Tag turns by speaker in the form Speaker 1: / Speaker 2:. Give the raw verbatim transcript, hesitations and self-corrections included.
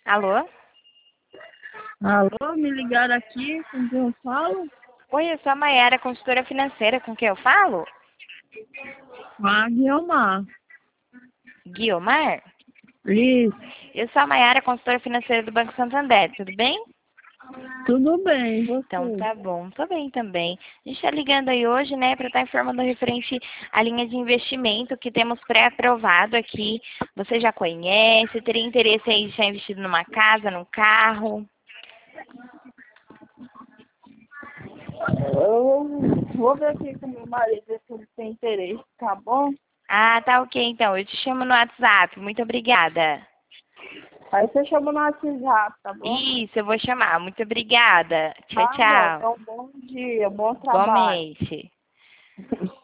Speaker 1: Alô?
Speaker 2: Alô, me ligaram aqui, com quem eu falo?
Speaker 1: Oi, eu sou a Mayara, consultora financeira, com quem eu falo?
Speaker 2: A Guiomar.
Speaker 1: Guiomar?
Speaker 2: Isso,
Speaker 1: Eu sou a Mayara, consultora financeira do Banco Santander, tudo bem?
Speaker 2: tudo bem, e
Speaker 1: Então
Speaker 2: você?
Speaker 1: tá bom, tô bem também. A gente tá ligando aí hoje, né, para estar informando referente à linha de investimento que temos pré-aprovado aqui. Você já conhece? Teria interesse aí de estar investido numa casa, num carro?
Speaker 2: Eu vou ver aqui com meu marido ver se ele tem interesse, tá bom?
Speaker 1: Ah, tá ok então. Eu te chamo no WhatsApp. Muito obrigada.
Speaker 2: Aí você chama no WhatsApp, tá bom?
Speaker 1: Isso, eu vou chamar. Muito obrigada. Tchau,
Speaker 2: Tá bom,
Speaker 1: tchau.
Speaker 2: então bom dia, bom
Speaker 1: Bom
Speaker 2: trabalho.
Speaker 1: mês.